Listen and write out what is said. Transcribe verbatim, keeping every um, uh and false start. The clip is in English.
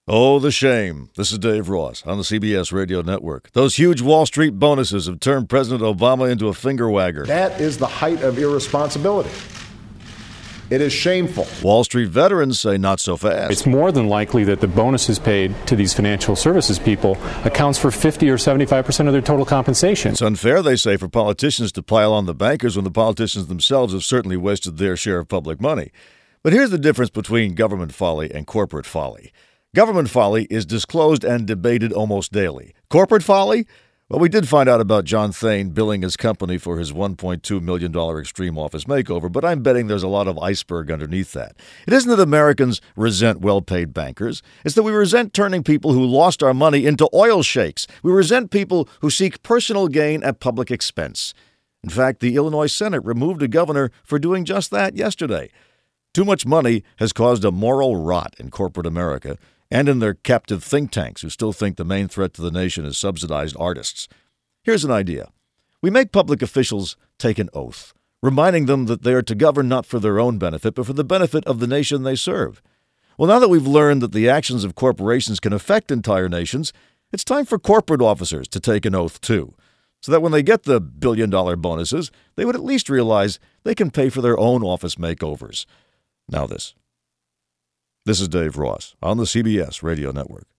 Oh, the shame. This is Dave Ross on the C B S Radio Network. Those huge Wall Street bonuses have turned President Obama into a finger wagger. That is the height of irresponsibility. It is shameful. Wall Street veterans say not so fast. It's more than likely that the bonuses paid to these financial services people accounts for fifty or seventy-five percent of their total compensation. It's unfair, they say, for politicians to pile on the bankers when the politicians themselves have certainly wasted their share of public money. But here's the difference between government folly and corporate folly. Government folly is disclosed and debated almost daily. Corporate folly? Well, we did find out about John Thain billing his company for his one point two million dollars extreme office makeover, but I'm betting there's a lot of iceberg underneath that. It isn't that Americans resent well-paid bankers. It's that we resent turning people who lost our money into oil sheiks. We resent people who seek personal gain at public expense. In fact, the Illinois Senate removed a governor for doing just that yesterday. Too much money has caused a moral rot in corporate America and in their captive think tanks who still think the main threat to the nation is subsidized artists. Here's an idea. We make public officials take an oath, reminding them that they are to govern not for their own benefit, but for the benefit of the nation they serve. Well, now that we've learned that the actions of corporations can affect entire nations, it's time for corporate officers to take an oath too, so that when they get the billion-dollar bonuses, they would at least realize they can pay for their own office makeovers. Now this. This is Dave Ross on the C B S Radio Network.